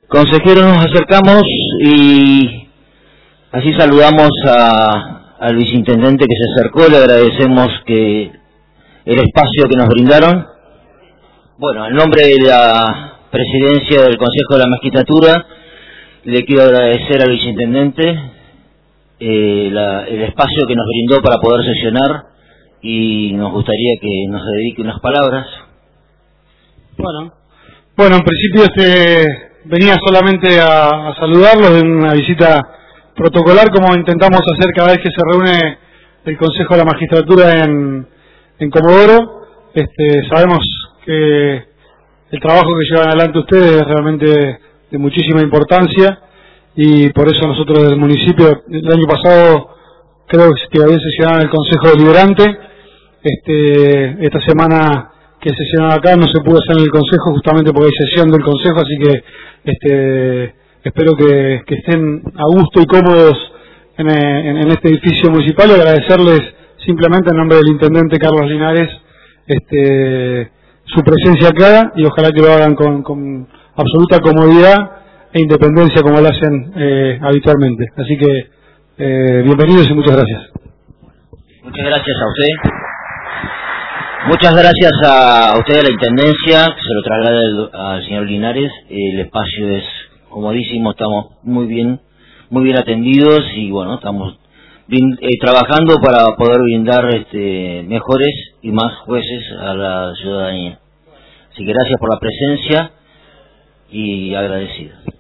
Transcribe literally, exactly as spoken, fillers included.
Consejeros, nos acercamos y así saludamos a, al viceintendente que se acercó, le agradecemos que el espacio que nos brindaron. Bueno, en nombre de la presidencia del Consejo de la Magistratura, le quiero agradecer al viceintendente eh, la, el espacio que nos brindó para poder sesionar y nos gustaría que nos dedique unas palabras. Bueno, bueno, en principio este venía solamente a, a saludarlos en una visita protocolar, como intentamos hacer cada vez que se reúne el Consejo de la Magistratura en, en Comodoro. Este, sabemos que el trabajo que llevan adelante ustedes es realmente de muchísima importancia y por eso nosotros del municipio, el año pasado creo que había sesionado en el Consejo Deliberante. Este, esta semana que sesionaba acá no se pudo hacer en el Consejo justamente porque hay sesión del Consejo, así que este, espero que, que estén a gusto y cómodos en, en, en este edificio municipal y agradecerles simplemente en nombre del Intendente Carlos Linares este, su presencia acá y ojalá que lo hagan con, con absoluta comodidad e independencia como lo hacen eh, habitualmente. Así que eh, bienvenidos y muchas gracias. Muchas gracias a usted. Muchas gracias a usted de la Intendencia, que se lo traslada el, al señor Linares. El espacio es comodísimo, estamos muy bien, muy bien atendidos y bueno, estamos bien, eh, trabajando para poder brindar este, mejores y más jueces a la ciudadanía. Así que gracias por la presencia y agradecido.